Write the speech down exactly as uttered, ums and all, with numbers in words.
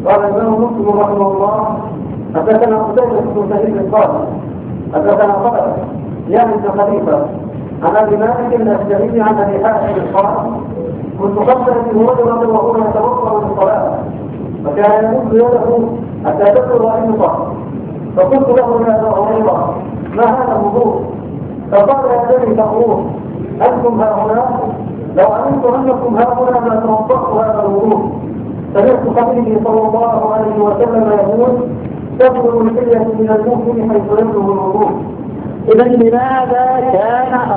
قال الإمام مسلم رحمه الله حدثنا قتيبة بن سعيد قال حدثنا طلحة يعني ابن خليفة عن ابي مالك الاشجعي عن ابي حاتم قال كنت قبل ابي هريره وهو يتوضا للصلاه فكان يمد يده حتى تبلغ عنقه فقلت له يا ابا هريره ما هذا الوضوء؟ فقال يا بني تقول انتم هؤلاء لو علمت انكم هؤلاء ما توضأت هذا الوضوء. سمعت خليلي صلى الله عليه وسلم يقول تبلغ الحليه من المؤمن حيث يبلغ الوضوء. إذا لماذا كان